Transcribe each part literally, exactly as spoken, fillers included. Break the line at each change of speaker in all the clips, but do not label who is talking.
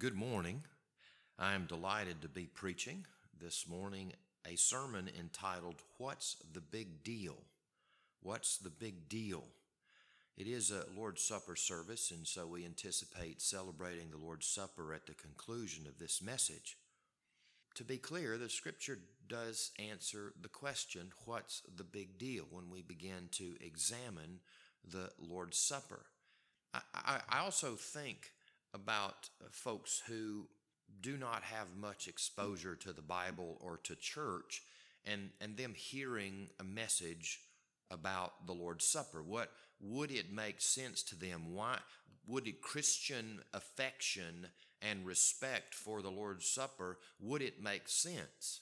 Good morning. I am delighted to be preaching this morning a sermon entitled, What's the Big Deal? What's the Big Deal? It is a Lord's Supper service, and so we anticipate celebrating the Lord's Supper at the conclusion of this message. To be clear, the Scripture does answer the question, what's the big deal, when we begin to examine the Lord's Supper. I, I, I also think about folks who do not have much exposure to the Bible or to church, and, and them hearing a message about the Lord's Supper. What would it make sense to them? Why would it Christian affection and respect for the Lord's Supper, would it make sense?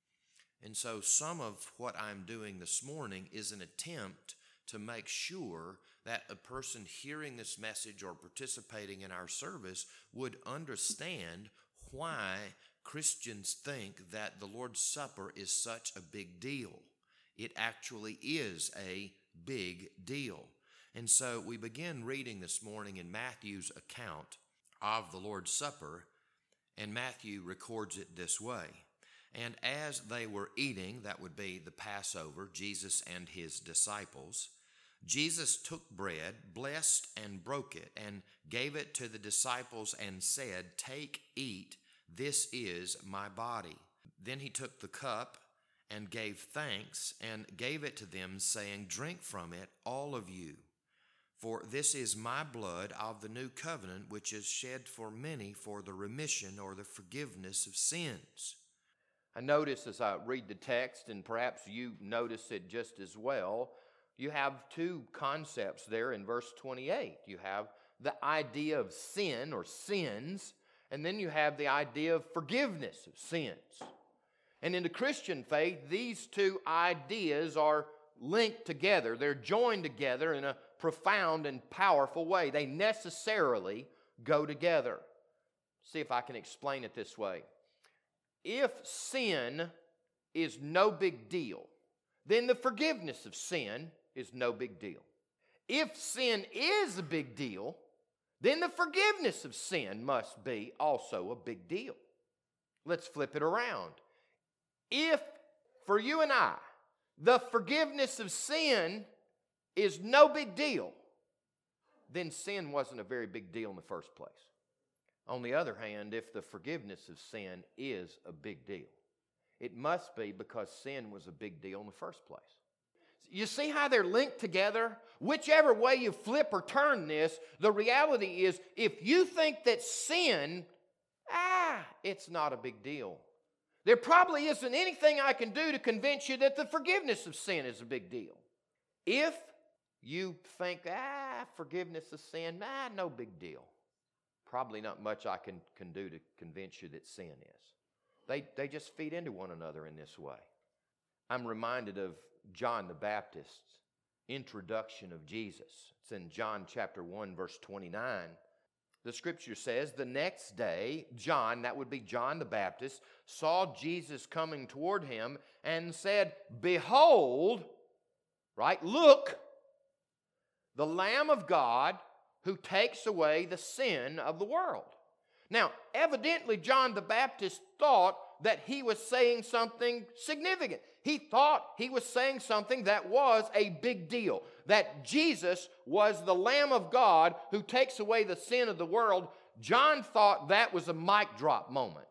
And so some of what I'm doing this morning is an attempt to make sure that a person hearing this message or participating in our service would understand why Christians think that the Lord's Supper is such a big deal. It actually is a big deal. And so we begin reading this morning in Matthew's account of the Lord's Supper, and Matthew records it this way. And as they were eating, that would be the Passover, Jesus and his disciples, Jesus took bread, blessed and broke it, and gave it to the disciples and said, "Take, eat, this is my body." Then he took the cup and gave thanks and gave it to them, saying, "Drink from it, all of you, for this is my blood of the new covenant, which is shed for many for the remission or the forgiveness of sins." I notice as I read the text, and perhaps you notice it just as well, you have two concepts there in verse twenty-eight. You have the idea of sin or sins, and then you have the idea of forgiveness of sins. And in the Christian faith, these two ideas are linked together. They're joined together in a profound and powerful way. They necessarily go together. See if I can explain it this way. If sin is no big deal, then the forgiveness of sin is no big deal. If sin is a big deal, then the forgiveness of sin must be also a big deal. Let's flip it around. If, for you and I, the forgiveness of sin is no big deal, then sin wasn't a very big deal in the first place. On the other hand, if the forgiveness of sin is a big deal, it must be because sin was a big deal in the first place. You see how they're linked together? Whichever way you flip or turn this, the reality is if you think that sin, ah, it's not a big deal, there probably isn't anything I can do to convince you that the forgiveness of sin is a big deal. If you think, ah, forgiveness of sin, ah, no big deal, probably not much I can, can do to convince you that sin is. They, they just feed into one another in this way. I'm reminded of John the Baptist's introduction of Jesus. It's in John chapter one, verse twenty-nine. The scripture says, "The next day, John," that would be John the Baptist, "saw Jesus coming toward him and said, 'Behold,'" right, "look, the Lamb of God who takes away the sin of the world." Now, evidently, John the Baptist thought that he was saying something significant. He thought he was saying something that was a big deal, that Jesus was the Lamb of God who takes away the sin of the world. John thought that was a mic drop moment.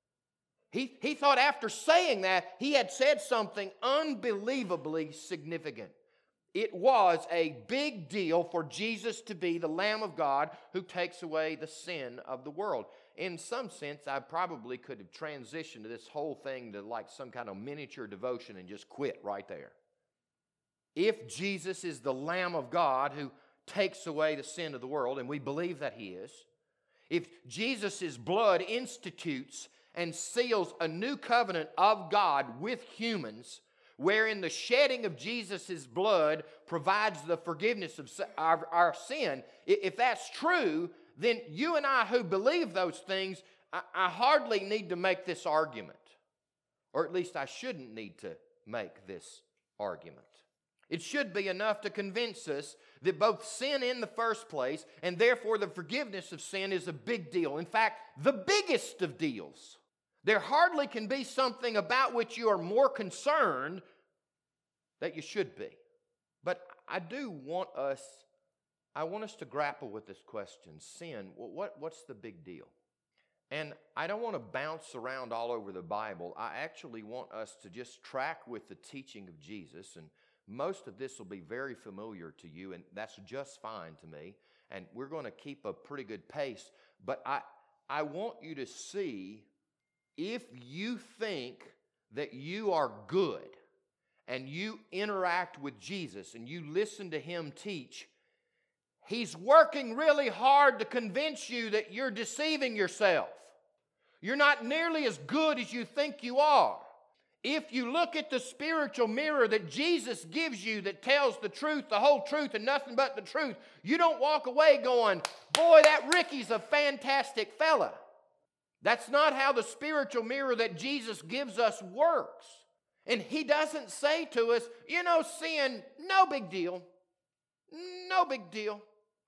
He, he thought after saying that, he had said something unbelievably significant. It was a big deal for Jesus to be the Lamb of God who takes away the sin of the world. In some sense, I probably could have transitioned this whole thing to like some kind of miniature devotion and just quit right there. If Jesus is the Lamb of God who takes away the sin of the world, and we believe that he is, if Jesus' blood institutes and seals a new covenant of God with humans, wherein the shedding of Jesus' blood provides the forgiveness of our, our sin, if that's true, then you and I who believe those things, I, I hardly need to make this argument. Or at least I shouldn't need to make this argument.
It should be enough to convince us that both sin in the first place and therefore the forgiveness of sin is a big deal. In fact, the biggest of deals. There hardly can be something about which you are more concerned that you should be. But I do want us, I want us to grapple with this question. Sin, what, what's the big deal? And I don't want to bounce around all over the Bible. I actually want us to just track with the teaching of Jesus, and most of this will be very familiar to you, and that's just fine to me. And we're going to keep a pretty good pace. But I, I want you to see, if you think that you are good and you interact with Jesus and you listen to Him teach, He's working really hard to convince you that you're deceiving yourself. You're not nearly as good as you think you are. If you look at the spiritual mirror that Jesus gives you that tells the truth, the whole truth, and nothing but the truth, you don't walk away going, boy, that Ricky's a fantastic fella. That's not how the spiritual mirror that Jesus gives us works. And He doesn't say to us, you know, sin, no big deal. No big deal.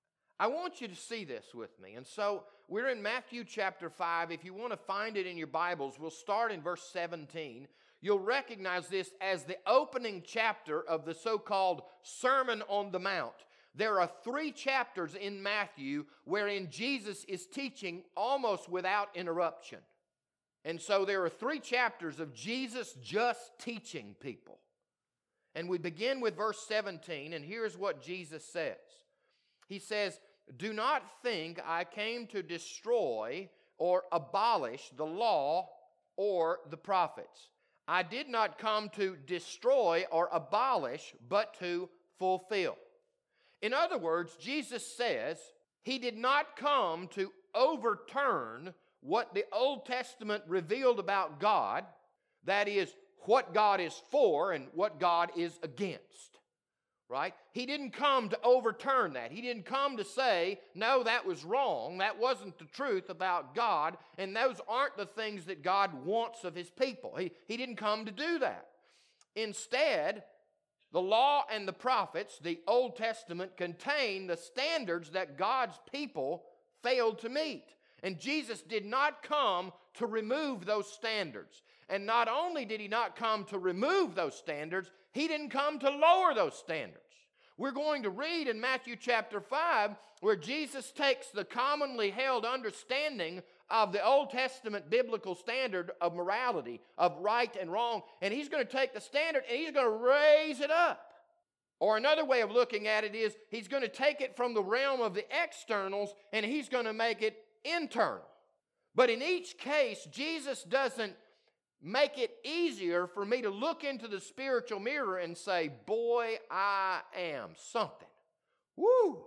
I want you to see this with me. And so we're in Matthew chapter five. If you want to find it in your Bibles, we'll start in verse seventeen. You'll recognize this as the opening chapter of the so-called Sermon on the Mount. There are three chapters in Matthew wherein Jesus is teaching almost without interruption. And so there are three chapters of Jesus just teaching people. And we begin with verse seventeen, and here's what Jesus says. He says, "Do not think I came to destroy or abolish the law or the prophets. I did not come to destroy or abolish, but to fulfill." In other words, Jesus says He did not come to overturn what the Old Testament revealed about God, that is, what God is for and what God is against. Right? He didn't come to overturn that. He didn't come to say, no, that was wrong. That wasn't the truth about God, and those aren't the things that God wants of His people. He, he didn't come to do that. Instead, the law and the prophets, the Old Testament, contain the standards that God's people failed to meet. And Jesus did not come to remove those standards. And not only did He not come to remove those standards, He didn't come to lower those standards. We're going to read in Matthew chapter five where Jesus takes the commonly held understanding of the Old Testament biblical standard of morality, of right and wrong, and He's going to take the standard and He's going to raise it up. Or another way of looking at it is He's going to take it from the realm of the externals and He's going to make it internal. But in each case, Jesus doesn't make it easier for me to look into the spiritual mirror and say, boy, I am something. Woo!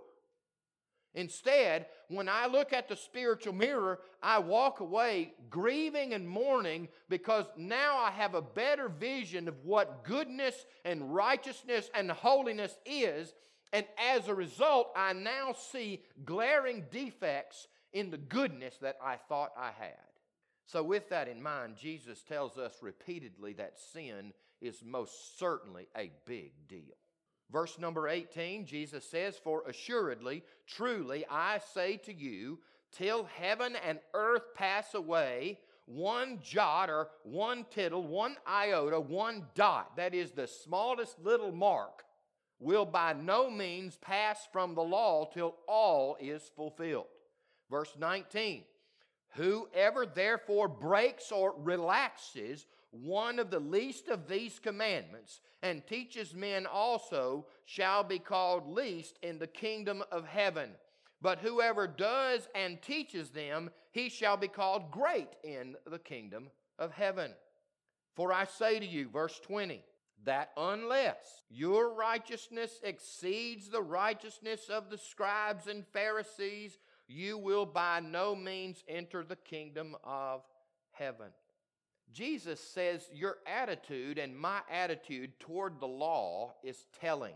Instead, when I look at the spiritual mirror, I walk away grieving and mourning because now I have a better vision of what goodness and righteousness and holiness is, and as a result, I now see glaring defects in the goodness that I thought I had. So with that in mind, Jesus tells us repeatedly that sin is most certainly a big deal. Verse number eighteen, Jesus says, "For assuredly, truly, I say to you, till heaven and earth pass away, one jot or one tittle, one iota, one dot, that is the smallest little mark, will by no means pass from the law till all is fulfilled." Verse nineteen, "Whoever therefore breaks or relaxes one of the least of these commandments and teaches men also shall be called least in the kingdom of heaven. But whoever does and teaches them, he shall be called great in the kingdom of heaven. For I say to you," verse twenty, "that unless your righteousness exceeds the righteousness of the scribes and Pharisees, you will by no means enter the kingdom of heaven." Jesus says your attitude and my attitude toward the law is telling.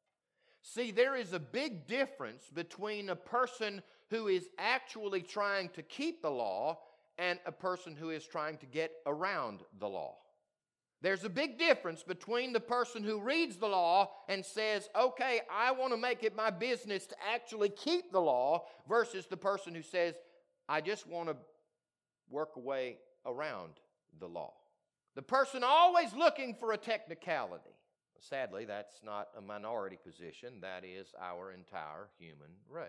See, there is a big difference between a person who is actually trying to keep the law and a person who is trying to get around the law. There's a big difference between the person who reads the law and says, okay, I want to make it my business to actually keep the law, versus the person who says, I just want to work a way around the law. The person always looking for a technicality. Sadly, that's not a minority position. That is our entire human race.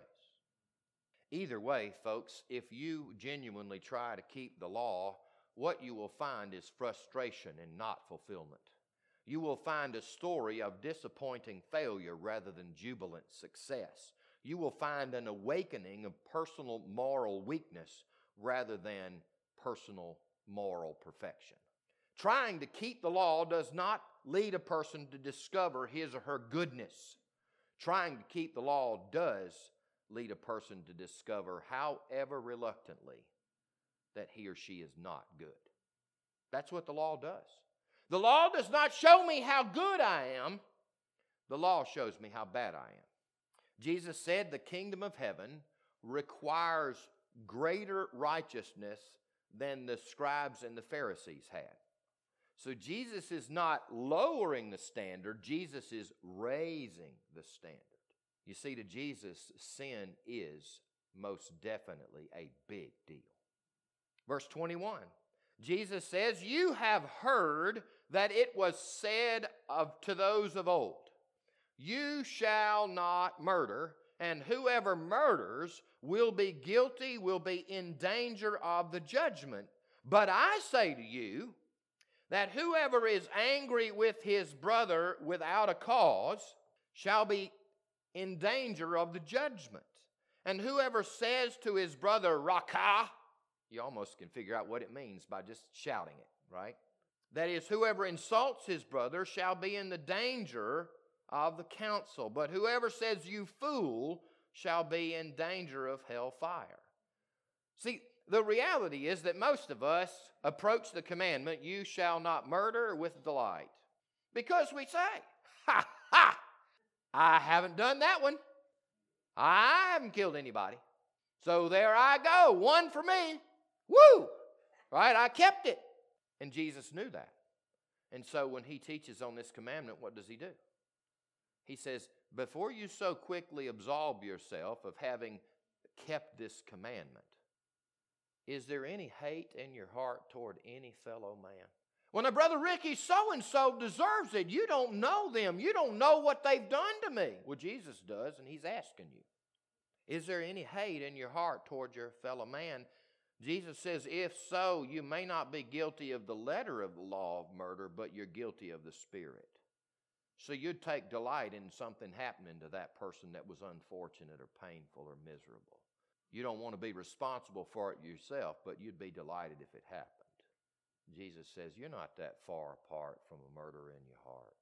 Either way, folks, if you genuinely try to keep the law, what you will find is frustration and not fulfillment. You will find a story of disappointing failure rather than jubilant success. You will find an awakening of personal moral weakness rather than personal moral perfection. Trying to keep the law does not lead a person to discover his or her goodness. Trying to keep the law does lead a person to discover, however reluctantly, that he or she is not good. That's what the law does. The law does not show me how good I am. The law shows me how bad I am. Jesus said the kingdom of heaven requires greater righteousness than the scribes and the Pharisees had. So Jesus is not lowering the standard. Jesus is raising the standard. You see, to Jesus, sin is most definitely a big deal. Verse twenty-one, Jesus says, you have heard that it was said of to those of old, you shall not murder, and whoever murders will be guilty, will be in danger of the judgment. But I say to you that whoever is angry with his brother without a cause shall be in danger of the judgment. And whoever says to his brother, Rakah, you almost can figure out what it means by just shouting it, right? That is, whoever insults his brother shall be in the danger of the council. But whoever says, you fool, shall be in danger of hellfire. See, the reality is that most of us approach the commandment, you shall not murder, with delight. Because we say, ha, ha, I haven't done that one. I haven't killed anybody. So there I go, one for me. Woo! Right, I kept it. And Jesus knew that. And so when he teaches on this commandment, what does he do? He says, before you so quickly absolve yourself of having kept this commandment, is there any hate in your heart toward any fellow man? Well, now, Brother Ricky, so-and-so deserves it. You don't know them. You don't know what they've done to me. Well, Jesus does, and he's asking you. Is there any hate in your heart toward your fellow man? Jesus says, if so, you may not be guilty of the letter of the law of murder, but you're guilty of the spirit. So you'd take delight in something happening to that person that was unfortunate or painful or miserable. You don't want to be responsible for it yourself, but you'd be delighted if it happened. Jesus says, you're not that far apart from a murder in your heart.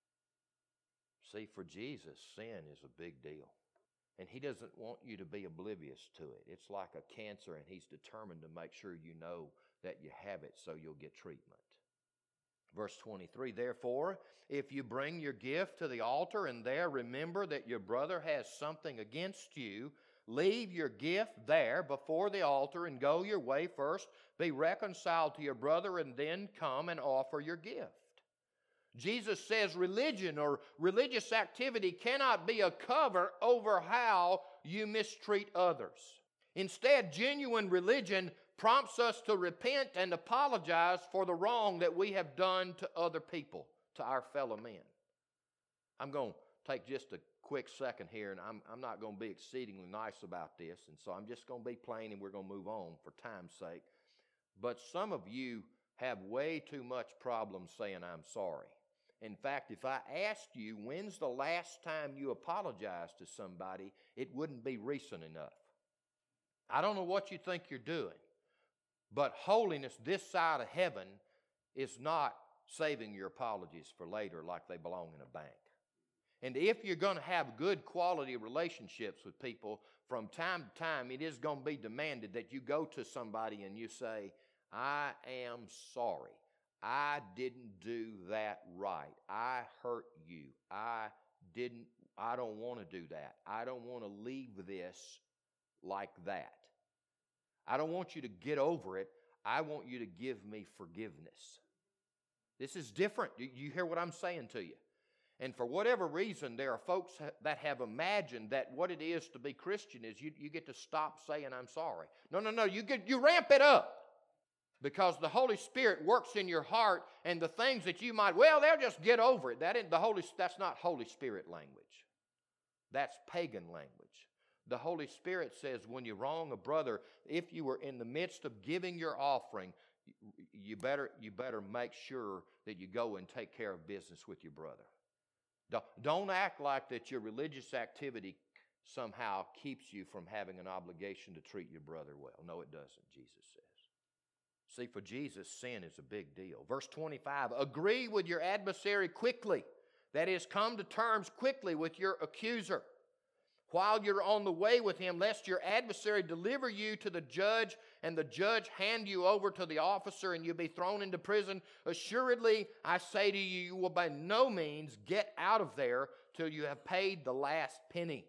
See, for Jesus, sin is a big deal. And he doesn't want you to be oblivious to it. It's like a cancer, and he's determined to make sure you know that you have it so you'll get treatment. Verse twenty-three, therefore, if you bring your gift to the altar and there remember that your brother has something against you, leave your gift there before the altar and go your way first. Be reconciled to your brother and then come and offer your gift. Jesus says religion or religious activity cannot be a cover over how you mistreat others. Instead, genuine religion prompts us to repent and apologize for the wrong that we have done to other people, to our fellow men. I'm going to take just a quick second here, and I'm, I'm not going to be exceedingly nice about this, and so I'm just going to be plain and we're going to move on for time's sake. But some of you have way too much problem saying I'm sorry. In fact, if I asked you when's the last time you apologized to somebody, it wouldn't be recent enough. I don't know what you think you're doing, but holiness this side of heaven is not saving your apologies for later like they belong in a bank. And if you're going to have good quality relationships with people, from time to time it is going to be demanded that you go to somebody and you say, I am sorry. I didn't do that right. I hurt you. I didn't, I don't want to do that. I don't want to leave this like that. I don't want you to get over it. I want you to give me forgiveness. This is different. You, you hear what I'm saying to you? And for whatever reason, there are folks that have imagined that what it is to be Christian is you, you get to stop saying, I'm sorry. No, no, no. You, get, you ramp it up. Because the Holy Spirit works in your heart, and the things that you might, well, they'll just get over it. That isn't the Holy, that's not Holy Spirit language. That's pagan language. The Holy Spirit says when you wrong a brother, if you were in the midst of giving your offering, you better, you better make sure that you go and take care of business with your brother. Don't act like that your religious activity somehow keeps you from having an obligation to treat your brother well. No, it doesn't, Jesus says. See, for Jesus, sin is a big deal. Verse twenty-five, agree with your adversary quickly. That is, come to terms quickly with your accuser while you're on the way with him, lest your adversary deliver you to the judge, and the judge hand you over to the officer, and you'll be thrown into prison. Assuredly, I say to you, you will by no means get out of there till you have paid the last penny.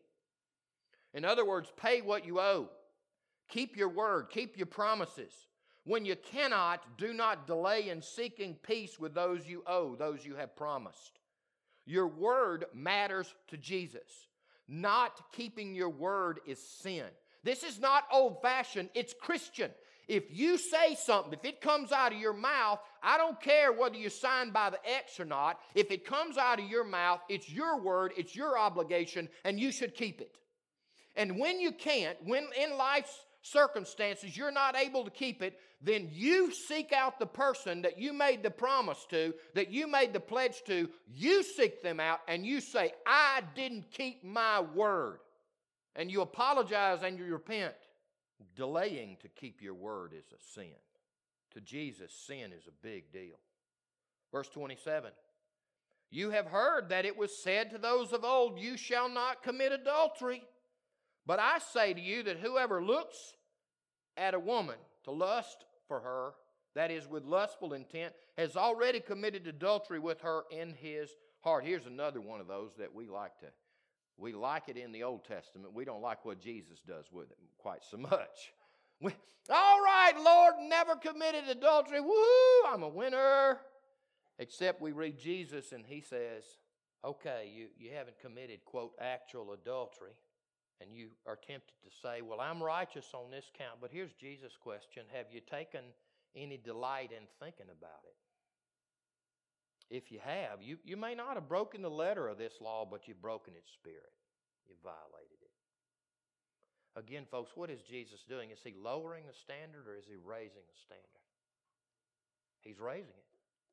In other words, pay what you owe. Keep your word. Keep your promises. When you cannot, do not delay in seeking peace with those you owe, those you have promised. Your word matters to Jesus. Not keeping your word is sin. This is not old-fashioned, it's Christian. If you say something, if it comes out of your mouth, I don't care whether you sign by the X or not. If it comes out of your mouth, it's your word, it's your obligation, and you should keep it. And when you can't, when in life's circumstances you're not able to keep it, then you seek out the person that you made the promise to, that you made the pledge to. You seek them out and you say, I didn't keep my word. And you apologize and you repent. Delaying to keep your word is a sin. To Jesus, sin is a big deal. Verse twenty-seven, you have heard that it was said to those of old, you shall not commit adultery. But I say to you that whoever looks at a woman to lust for her, that is with lustful intent, has already committed adultery with her in his heart. Here's another one of those that we like to, we like it in the Old Testament. We don't like what Jesus does with it quite so much. We, all right, Lord, never committed adultery. Woo, I'm a winner. Except we read Jesus and he says, okay, you, you haven't committed, quote, actual adultery. And you are tempted to say, well, I'm righteous on this count. But here's Jesus' question. Have you taken any delight in thinking about it? If you have, you, you may not have broken the letter of this law, but you've broken its spirit. You've violated it. Again, folks, what is Jesus doing? Is he lowering a standard or is he raising a standard? He's raising it.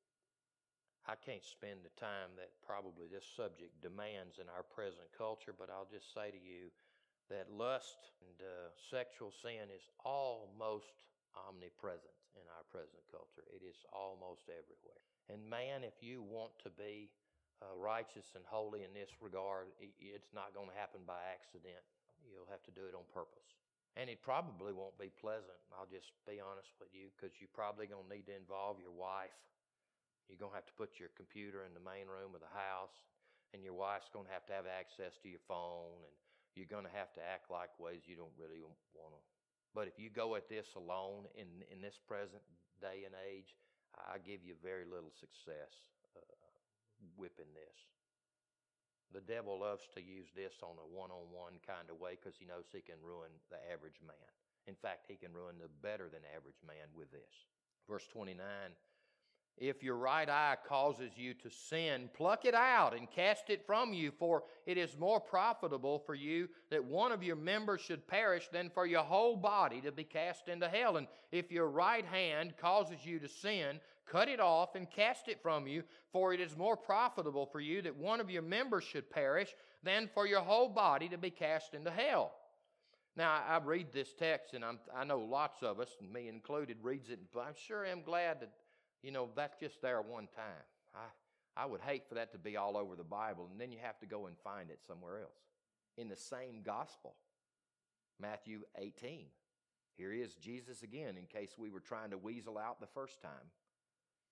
I can't spend the time that probably this subject demands in our present culture, but I'll just say to you, that lust and uh, sexual sin is almost omnipresent in our present culture. It is almost everywhere. And man, if you want to be uh, righteous and holy in this regard, it's not going to happen by accident. You'll have to do it on purpose. And it probably won't be pleasant. I'll just be honest with you, because you're probably going to need to involve your wife. You're going to have to put your computer in the main room of the house, and your wife's going to have to have access to your phone, and you're going to have to act like ways you don't really want to. But if you go at this alone in, in this present day and age, I give you very little success uh, whipping this. The devil loves to use this on a one-on-one kind of way because he knows he can ruin the average man. In fact, he can ruin the better than average man with this. Verse twenty-nine, if your right eye causes you to sin, pluck it out and cast it from you, for it is more profitable for you that one of your members should perish than for your whole body to be cast into hell. And if your right hand causes you to sin, cut it off and cast it from you, for it is more profitable for you that one of your members should perish than for your whole body to be cast into hell. Now, I read this text, and I'm, I know lots of us, and me included, reads it, but I sure am glad that You know, that's just there one time. I, I would hate for that to be all over the Bible, and then you have to go and find it somewhere else. In the same gospel, Matthew eighteen. Here is Jesus again, in case we were trying to weasel out the first time.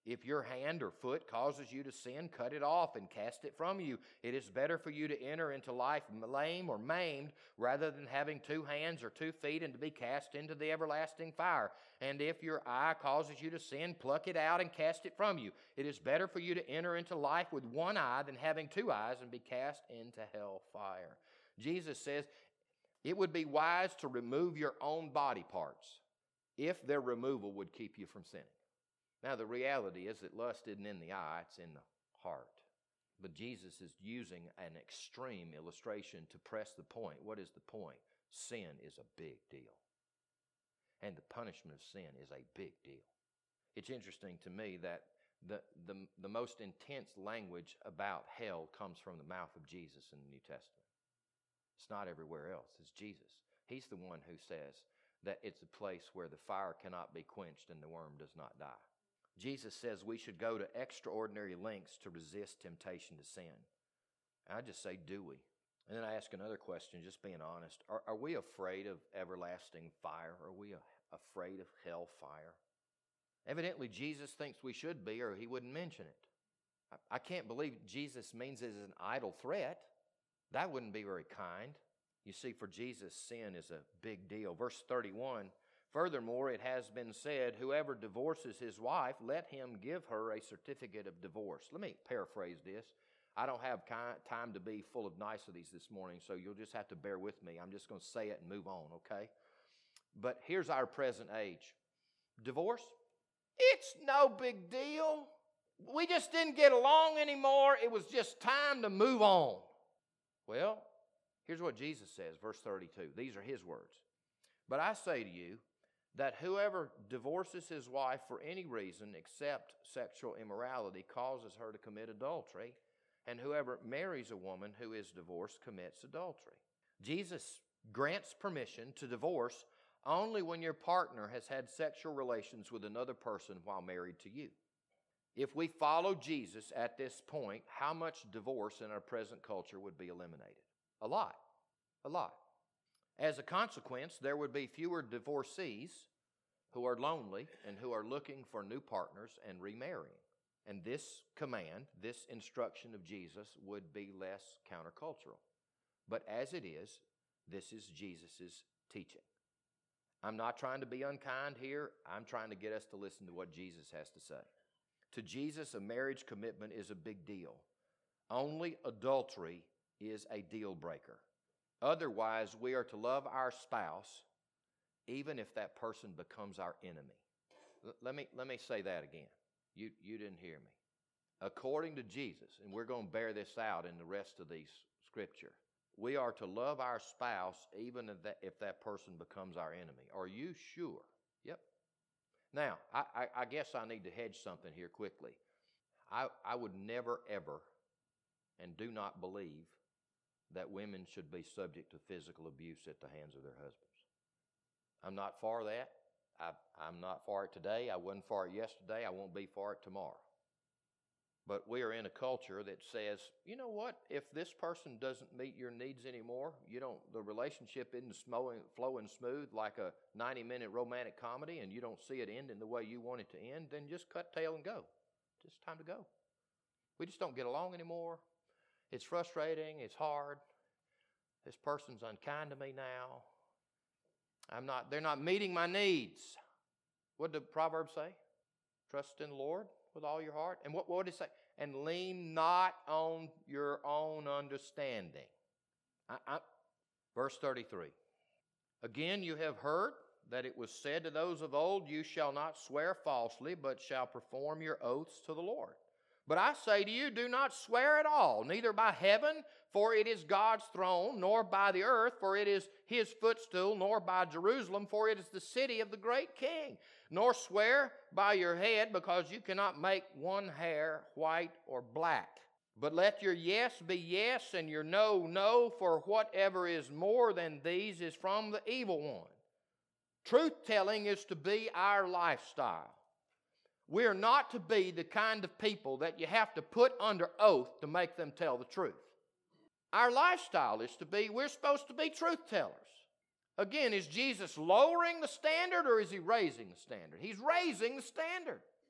If your hand or foot causes you to sin, cut it off and cast it from you. It is better for you to enter into life lame or maimed rather than having two hands or two feet and to be cast into the everlasting fire. And if your eye causes you to sin, pluck it out and cast it from you. It is better for you to enter into life with one eye than having two eyes and be cast into hell fire. Jesus says it would be wise to remove your own body parts if their removal would keep you from sinning. Now, the reality is that lust isn't in the eye, it's in the heart. But Jesus is using an extreme illustration to press the point. What is the point? Sin is a big deal. And the punishment of sin is a big deal. It's interesting to me that the, the, the most intense language about hell comes from the mouth of Jesus in the New Testament. It's not everywhere else. It's Jesus. He's the one who says that it's a place where the fire cannot be quenched and the worm does not die. Jesus says we should go to extraordinary lengths to resist temptation to sin. And I just say, do we? And then I ask another question, just being honest. Are, are we afraid of everlasting fire? Are we a, afraid of hell fire? Evidently, Jesus thinks we should be, or he wouldn't mention it. I, I can't believe Jesus means it as an idle threat. That wouldn't be very kind. You see, for Jesus, sin is a big deal. Verse thirty-one, furthermore, it has been said, whoever divorces his wife, let him give her a certificate of divorce. Let me paraphrase this. I don't have time to be full of niceties this morning, so you'll just have to bear with me. I'm just going to say it and move on, okay? But here's our present age. Divorce? It's no big deal. We just didn't get along anymore. It was just time to move on. Well, here's what Jesus says, verse thirty-two. These are his words. But I say to you that whoever divorces his wife for any reason except sexual immorality causes her to commit adultery, and whoever marries a woman who is divorced commits adultery. Jesus grants permission to divorce only when your partner has had sexual relations with another person while married to you. If we follow Jesus at this point, how much divorce in our present culture would be eliminated? A lot. A lot. As a consequence, there would be fewer divorcees who are lonely and who are looking for new partners and remarrying. And this command, this instruction of Jesus would be less countercultural. But as it is, this is Jesus' teaching. I'm not trying to be unkind here. I'm trying to get us to listen to what Jesus has to say. To Jesus, a marriage commitment is a big deal. Only adultery is a deal breaker. Otherwise, we are to love our spouse even if that person becomes our enemy. L- let me, let me say that again. You, you didn't hear me. According to Jesus, and we're going to bear this out in the rest of these scripture, we are to love our spouse even if that, if that person becomes our enemy. Are you sure? Yep. Now, I, I, I guess I need to hedge something here quickly. I, I would never, ever, and do not believe that women should be subject to physical abuse at the hands of their husbands. I'm not for that. I, I'm not for it today. I wasn't for it yesterday. I won't be for it tomorrow. But we are in a culture that says, you know what? If this person doesn't meet your needs anymore, you don't. The relationship isn't flowing, flowing smooth like a ninety-minute romantic comedy, and you don't see it ending the way you want it to end, then just cut tail and go. Just time to go. We just don't get along anymore. It's frustrating. It's hard. This person's unkind to me now. I'm not. They're not meeting my needs. What did the proverb say? Trust in the Lord with all your heart. And what, what did it say? And lean not on your own understanding. I, I, verse thirty-three. Again, you have heard that it was said to those of old, you shall not swear falsely, but shall perform your oaths to the Lord. But I say to you, do not swear at all, neither by heaven, for it is God's throne, nor by the earth, for it is his footstool, nor by Jerusalem, for it is the city of the great king. Nor swear by your head, because you cannot make one hair white or black. But let your yes be yes, and your no, no, for whatever is more than these is from the evil one. Truth-telling is to be our lifestyle. We are not to be the kind of people that you have to put under oath to make them tell the truth. Our lifestyle is to be, we're supposed to be truth tellers. Again, is Jesus lowering the standard or is he raising the standard? He's raising the standard.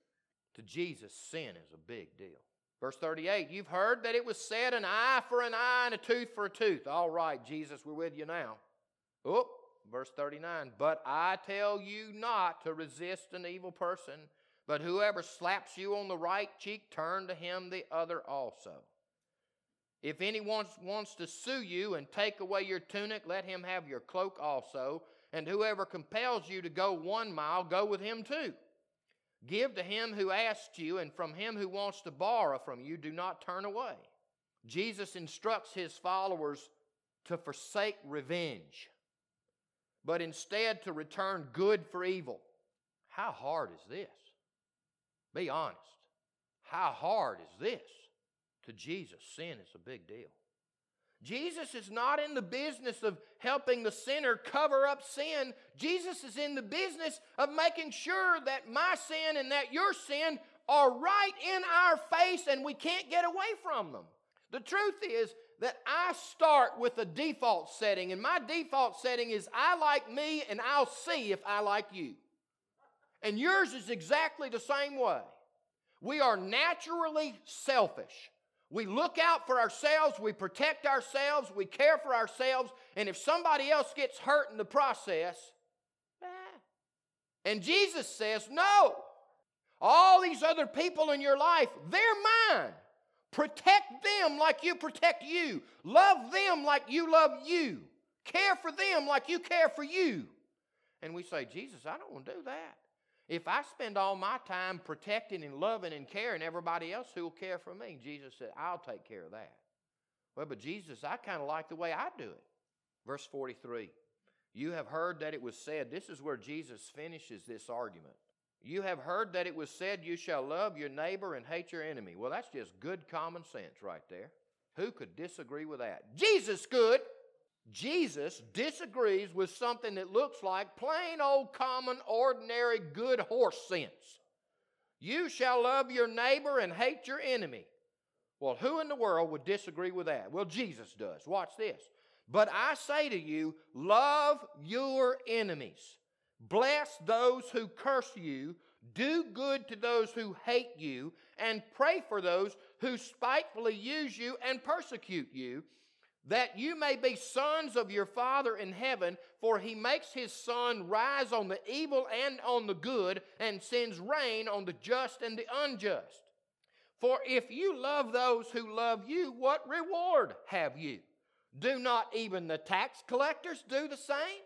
To Jesus, sin is a big deal. Verse thirty-eight, you've heard that it was said, an eye for an eye and a tooth for a tooth. All right, Jesus, we're with you now. Oh, verse thirty-nine, but I tell you not to resist an evil person, but whoever slaps you on the right cheek, turn to him the other also. If anyone wants to sue you and take away your tunic, let him have your cloak also. And whoever compels you to go one mile, go with him too. Give to him who asks you, and from him who wants to borrow from you, do not turn away. Jesus instructs his followers to forsake revenge, but instead to return good for evil. How hard is this? Be honest. How hard is this? To Jesus, sin is a big deal. Jesus is not in the business of helping the sinner cover up sin. Jesus is in the business of making sure that my sin and that your sin are right in our face and we can't get away from them. The truth is that I start with a default setting, and my default setting is I like me and I'll see if I like you. And yours is exactly the same way. We are naturally selfish. We look out for ourselves, we protect ourselves, we care for ourselves, and if somebody else gets hurt in the process, eh. And Jesus says, no, all these other people in your life, they're mine. Protect them like you protect you. Love them like you love you. Care for them like you care for you. And we say, Jesus, I don't want to do that. If I spend all my time protecting and loving and caring everybody else who will care for me, Jesus said, I'll take care of that. Well, but Jesus, I kind of like the way I do it. Verse forty-three, you have heard that it was said, this is where Jesus finishes this argument. You have heard that it was said, you shall love your neighbor and hate your enemy. Well, that's just good common sense right there. Who could disagree with that? Jesus could. Jesus disagrees with something that looks like plain old common ordinary good horse sense. You shall love your neighbor and hate your enemy. Well, who in the world would disagree with that? Well, Jesus does. Watch this. But I say to you, love your enemies. Bless those who curse you. Do good to those who hate you. And pray for those who spitefully use you and persecute you, that you may be sons of your Father in heaven, for he makes his sun rise on the evil and on the good, and sends rain on the just and the unjust. For if you love those who love you, what reward have you? Do not even the tax collectors do the same?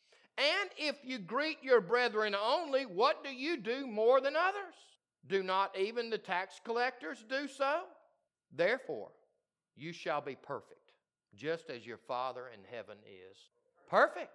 And if you greet your brethren only, what do you do more than others? Do not even the tax collectors do so? Therefore, you shall be perfect, just as your Father in heaven is perfect.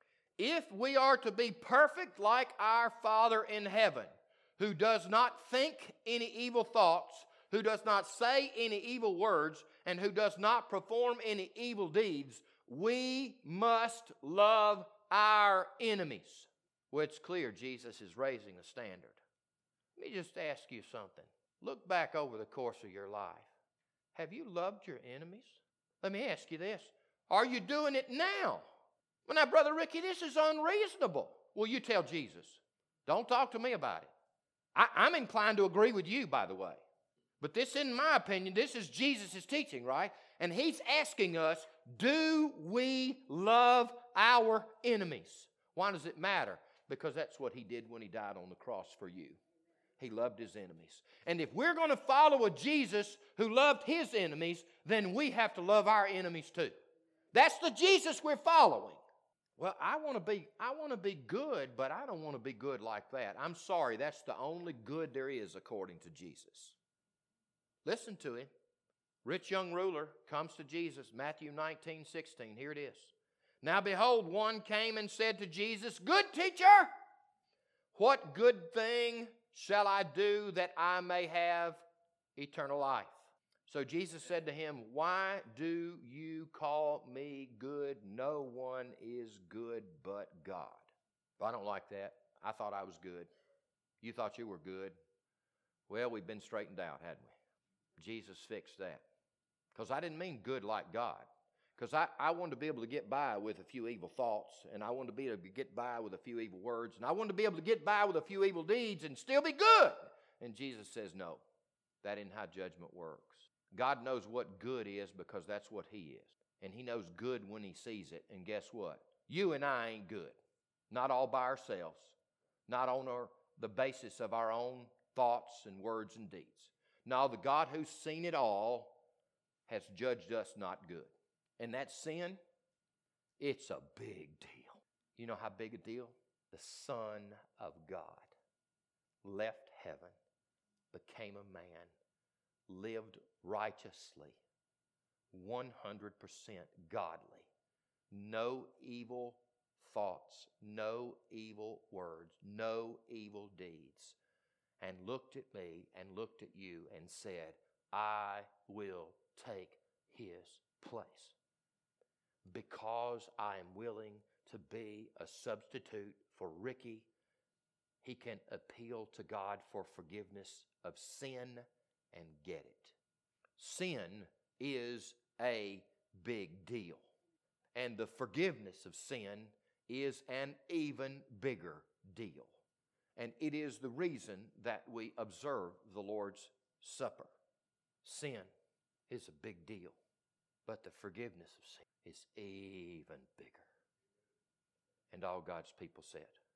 If we are to be perfect like our Father in heaven, who does not think any evil thoughts, who does not say any evil words, and who does not perform any evil deeds, we must love our enemies. Well, it's clear Jesus is raising a standard. Let me just ask you something. Look back over the course of your life. Have you loved your enemies? Let me ask you this. Are you doing it now? Well, now, Brother Ricky, this is unreasonable. Well, you tell Jesus. Don't talk to me about it. I, I'm inclined to agree with you, by the way. But this, in my opinion, this is Jesus' teaching, right? And he's asking us, do we love our enemies? Why does it matter? Because that's what he did when he died on the cross for you. He loved his enemies. And if we're going to follow a Jesus who loved his enemies, then we have to love our enemies too. That's the Jesus we're following. Well, I want to be I want to be good, but I don't want to be good like that. I'm sorry, that's the only good there is according to Jesus. Listen to him. Rich young ruler comes to Jesus, Matthew nineteen sixteen. Here it is. Now behold, one came and said to Jesus, Good teacher, what good thing shall I do that I may have eternal life? So Jesus said to him, Why do you call me good? No one is good but God. But I don't like that. I thought I was good. You thought you were good. Well, we've been straightened out, hadn't we? Jesus fixed that. Because I didn't mean good like God. Because I, I wanted to be able to get by with a few evil thoughts, and I wanted to be able to get by with a few evil words, and I wanted to be able to get by with a few evil deeds and still be good. And Jesus says, no, that isn't how judgment works. God knows what good is because that's what He is. And He knows good when He sees it. And guess what? You and I ain't good. Not all by ourselves. Not on our, the basis of our own thoughts and words and deeds. No, the God who's seen it all has judged us not good. And that sin, it's a big deal. You know how big a deal? The Son of God left heaven, became a man, lived righteously, one hundred percent godly, no evil thoughts, no evil words, no evil deeds, and looked at me and looked at you and said, I will take His place. Because I am willing to be a substitute for Ricky, he can appeal to God for forgiveness of sin and get it. Sin is a big deal. And the forgiveness of sin is an even bigger deal. And it is the reason that we observe the Lord's Supper. Sin is a big deal, but the forgiveness of sin is even bigger. And all God's people said,